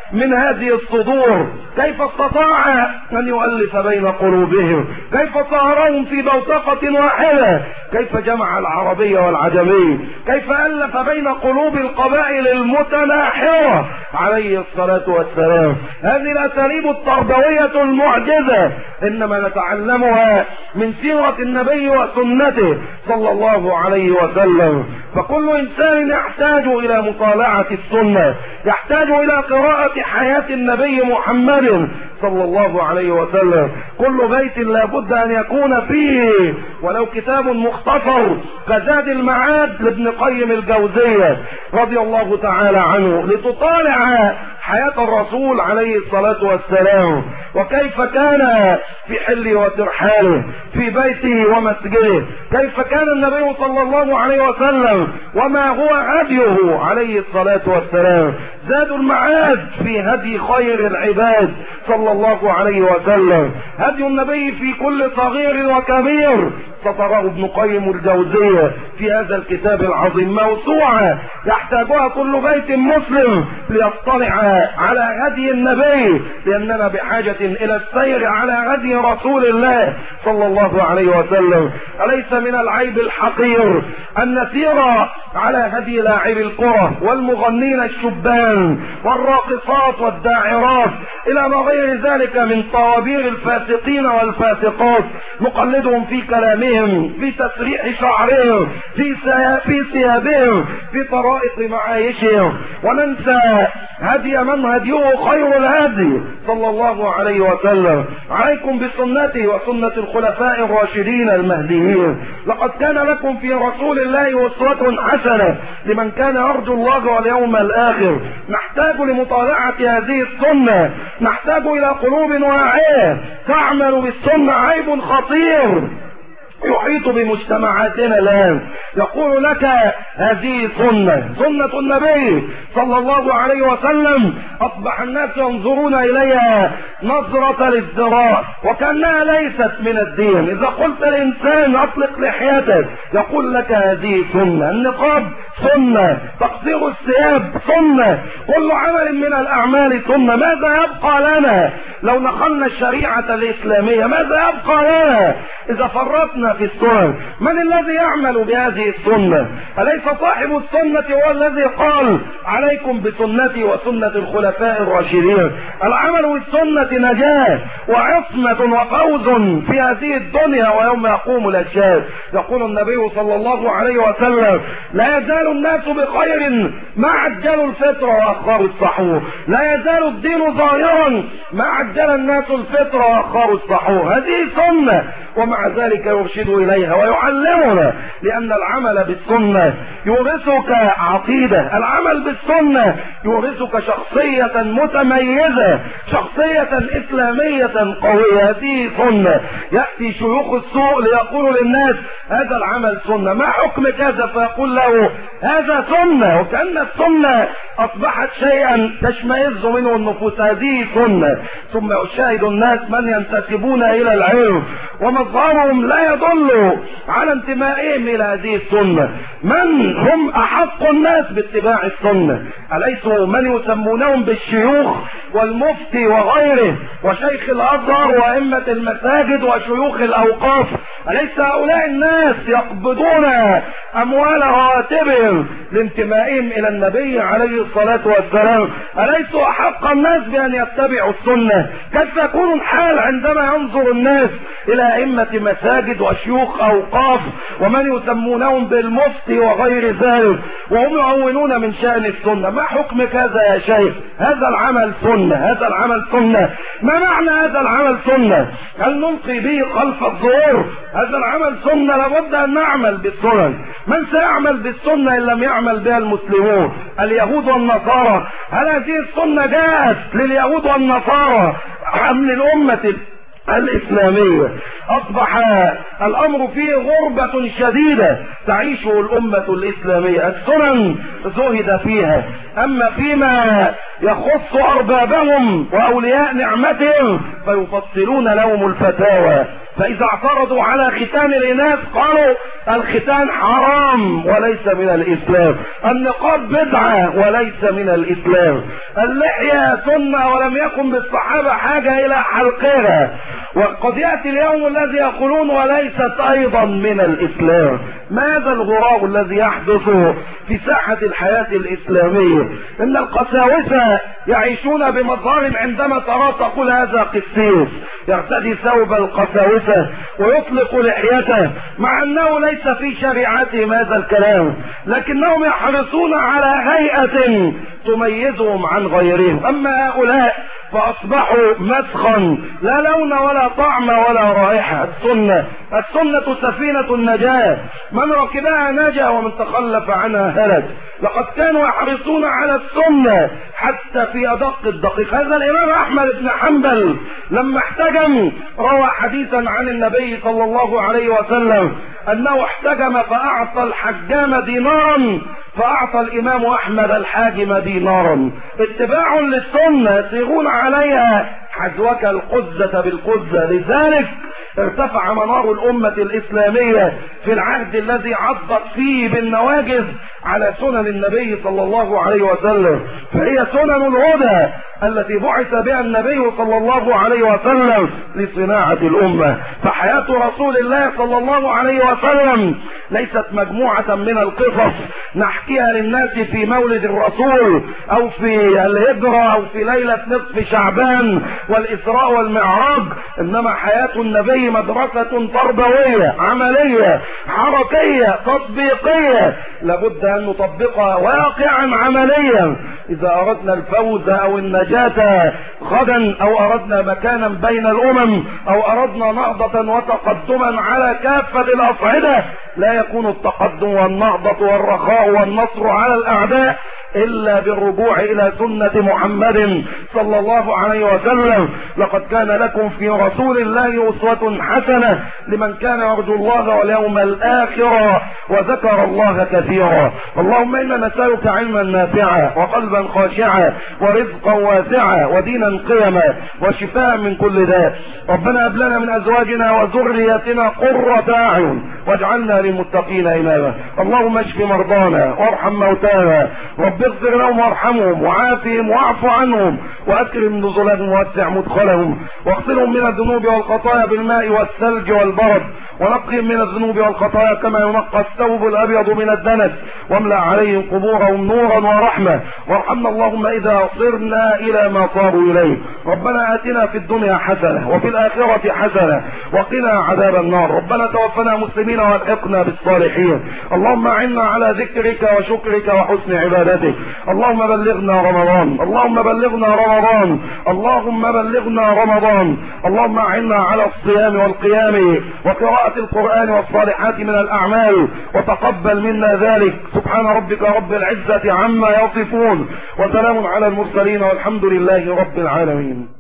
من هذه الصدور؟ كيف استطاع أن يؤلف بين قلوبهم؟ كيف صهرهم في بوتقة واحدة؟ كيف جمع العربي والعجمي؟ كيف ألف بين قلوب القبائل المتناحرة عليه الصلاة والسلام؟ هذه الأساليب التربوية المعجزة إنما نتعلمها من سيرة النبي وسنته صلى الله عليه وسلم. فكل إنسان يحتاج إلى مطالعة السنة، يحتاج إلى قراءة حياة النبي محمد صلى الله عليه وسلم. كل بيت لابد أن يكون فيه ولو كتاب مختصر كزاد المعاد لابن قيم الجوزية رضي الله تعالى عنه، لتطالع حياة الرسول عليه الصلاة والسلام، وكيف كان في حله وترحاله، في بيته ومسجده، كيف كان النبي صلى الله عليه وسلم وما هو هديه عليه الصلاة والسلام. زاد المعاد في هدي خير العباد صلى الله عليه وسلم، هدي النبي في كل صغير وكبير سطره ابن قيم الجوزية في هذا الكتاب العظيم، موسوعة يحتاجها كل بيت مسلم ليطلع على هدي النبي، لأننا بحاجة إلى السير على هدي رسول الله صلى الله عليه وسلم. أليس من العيب الحقير أن نسير على هدي لاعب الكرة والمغنين الشبان والراقصات والداعرات إلى ما غير ذلك من طوابير الفاسقين والفاسقات، نقلدهم في كلامهم، في تسريح شعرهم، في ثيابهم، في طرائق معايشهم، وننسى هدي من هديه خير الهدي صلى الله عليه وسلم. عليكم بسنته وسنة الخلفاء الراشدين المهديين. لقد كان لكم في رسول الله أسوة حسنة لمن كان يرجو الله واليوم الآخر. نحتاج لمطالعة هذه السنة، نحتاج إلى قلوب واعية تعمل بالسنة. عيب خطير يحيط بمجتمعاتنا الآن، يقول لك هذه سنة النبي صلى الله عليه وسلم، أصبح الناس ينظرون إليها نظرة الازدراء وكأنها ليست من الدين. إذا قلت الإنسان أطلق لحيتك يقول لك هذه سنة، النقاب سنة، تقصير الثياب سنة، كل عمل من الأعمال سنة. ماذا يبقى لنا لو نقلنا الشريعة الإسلامية؟ ماذا يبقى لنا إذا فرطنا في السنن؟ من الذي يعمل بهذه السنة؟ أليس صاحب السنة هو الذي قال عليكم بسنتي وسنة الخلفاء الراشدين؟ العمل بالسنة نجاة وعصمة وفوز في هذه الدنيا ويوم يقوم الأشهاد. يقول النبي صلى الله عليه وسلم: لا يزال الناس بخير ما عجلوا الفطر وأخروا السحور. لا يزال الدين ظاهرا ما عجل الناس الفطر وأخروا السحور. هذه سنة، ومع ذلك يرشد إليها ويعلمنا، لأن العمل بالسنة يورثك عقيدة، العمل بالسنة يورثك شخصية متميزة، شخصية إسلامية قوية. هذه سنة. يأتي شيوخ السوء ليقولوا للناس هذا العمل سنة، ما حكم كذا؟ فيقول له هذا سنة، وكأن السنة أصبحت شيئا تشمئز منه النفوس. هذه سنة. ثم يشاهد الناس من ينتسبون إلى العلم ومظهرهم لا يدل على انتمائهم إلى هذه السنة. من هم أحق الناس باتباع السنة؟ أليسوا من يسمونهم بالشيوخ والمفتي وغيره وشيخ الأزهر وأئمة المساجد وشيوخ الأوقاف؟ أليس هؤلاء الناس يقبضون أموال رواتبهم لانتمائهم إلى النبي عليه الصلاة والسلام؟ أليسوا أحق الناس بأن يتبعوا السنة؟ كيف يكون الحال عندما ينظر الناس إلى أئمة مساجد وشيوخ أوقاف ومن يسمونهم بالمفتي وغير ذلك وهم يعونون من شأن السنة؟ ما حكم كذا يا شيخ؟ هذا العمل سنة، هذا العمل سنة. ما معنى هذا العمل سنة؟ هل نلقي به خلف الظهور؟ هذا العمل سنة، لابد أن نعمل بالسنن. من سيعمل بالسنة إن لم يعمل بها المسلمون؟ اليهود والنصارى. هل هذه السنة جاءت لليهود والنصارى أم للأمة الإسلامية؟ أصبح الأمر فيه غربة شديدة تعيشه الأمة الإسلامية. السنن زهد فيها، أما فيما يخص أربابهم وأولياء نعمتهم فيفصلون لهم الفتاوى، فإذا اعترضوا على ختان الإناث قالوا الختان حرام وليس من الإسلام، النقاب بدعة وليس من الإسلام، اللحية سنة ولم يكن بالصحابة حاجة إلى حلقها، وقد يأتي اليوم الذي يقولون وليست أيضا من الإسلام. ماذا الغراب الذي يحدث في ساحة الحياة الإسلامية؟ إن القساوسة يعيشون بمظاهر، عندما ترى تقول هذا قسيس يرتدي ثوب القساوسة ويطلق لحيته، مع أنه ليس في شريعتهم هذا الكلام، لكنهم يحرصون على هيئة تميزهم عن غيرهم. أما هؤلاء فأصبحوا مسخا، لا لون ولا طعم ولا رائحة. السنة سفينة النجاة، من ركبها نجا ومن تخلف عنها هلك. لقد كانوا يحرصون على السنة حتى في أدق الدقيق. هذا الإمام أحمد بن حنبل لما احتجم روى حديثا عن النبي صلى الله عليه وسلم أنه احتجم فأعطى الحجام دينارا، فأعطى الإمام أحمد الحاجم دينارا. اتباع للسنة، يصيغون عليها حذوك القزة بالقزة. لذلك ارتفع منار الأمة الإسلامية في العهد الذي عضت فيه بالنواجذ على سنن النبي صلى الله عليه وسلم، فهي سنن الهدى التي بعث بها النبي صلى الله عليه وسلم لصناعة الأمة. فحياة رسول الله صلى الله عليه وسلم ليست مجموعة من القصص نحكيها للناس في مولد الرسول أو في الهجرة أو في ليلة نصف شعبان والإسراء والمعراج، إنما حياة النبي مدرسة تربوية عملية حركية تطبيقية، لابد أن نطبقها واقعا عمليا إذا أردنا الفوز أو النجاة غدا، أو أردنا مكانا بين الأمم، أو أردنا نهضة وتقدما على كافة الأصعدة. لا يكون التقدم والنهضة والرخاء والنصر على الأعداء إلا بالرجوع إلى سنة محمد صلى الله عليه وسلم. لقد كان لكم في رسول الله أسوة حسنة لمن كان يرجو الله واليوم الآخر وذكر الله كثيرا. اللهم إنا نسألك علما نافعا وقلبا خاشعا ورزقا واسعا ودينا قيما وشفاء من كل داء. ربنا هب لنا من أزواجنا وذرياتنا قرة أعين واجعلنا للمتقين إماما. اللهم اشف مرضانا وارحم موتانا، رب اغفر لهم وارحمهم وعافهم واعف عنهم واكرم نزلهم ووسع مدخلهم واغسلهم من الذنوب والخطايا بالماء والثلج والبرد، ونقهم من الذنوب والخطايا كما ينقى الثوب الابيض من الدنس، واملأ عليهم قبورهم نورا ورحمة. وارحمنا اللهم اذا صرنا الى ما صاروا اليه. ربنا اتنا في الدنيا حسنة وفي الاخرة حسنة وقنا عذاب النار. ربنا توفنا مسلمين والحقنا بالصالحين. اللهم اعنا على ذكرك وشكرك وحسن عبادتك. اللهم بلغنا رمضان، اللهم بلغنا رمضان، اللهم بلغنا رمضان. اللهم اعنا على الصيام والقيام وقراءة القرآن والصالحات من الأعمال، وتقبل منا ذلك. سبحان ربك رب العزة عما يصفون، وسلام على المرسلين، والحمد لله رب العالمين.